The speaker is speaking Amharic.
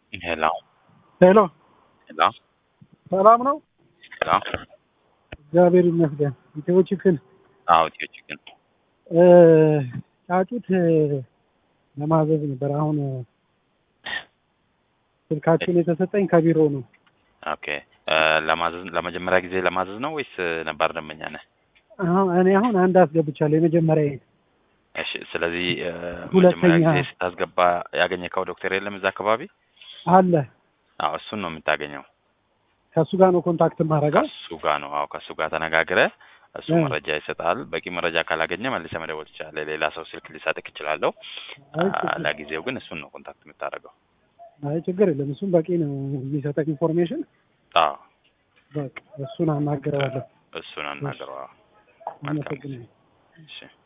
Hello. ሄሎ Hello. ሰላም ነው? Hello. እግዚአብሔር ይመስገን። ኢትዮች ክል ኢትዮ ቺክን። ጫጩት ለማዘዝ ነበር። አሁን ስልካችሁን የተሰጠኝ ከቢሮ ነው። ኦኬ። ለማዘዝ ለመጀመሪያ ጊዜ ለማዘዝ ነው ወይስ ነባር ደንበኛ ነህ? እኔ አንድ አስገብቻለሁ የመጀመሪያ። እሺ። ስለዚህ ሁለተኛ መጀመሪያ ጊዜ ስታስገባ ያገኘከው ዶክተር የለም እዛ አካባቢ? አለ። እሱን ነው የምታገኘው። ከሱ ጋር ነው ኮንታክት ማድረገው? ከሱ ጋር ነው። ከሱ ጋር ተነጋግረህ እሱ መረጃ ይሰጣል። በቂ መረጃ ካላገኘ መልሰህ መደወል ትችላለህ። ሌላ ሰው ስልክ ሊሰጥክ ይችላለሁ። ለጊዜው ግን እሱን ነው ኮንታክት የምታደርገው። አይ ችግር የለም። እሱም በቂ ነው የሚሰጠኝ ኢንፎርሜሽን። በቃ እሱን አናግረዋለሁ። እሱን አናግረዋለሁ። አመሰግናለሁ። እሺ።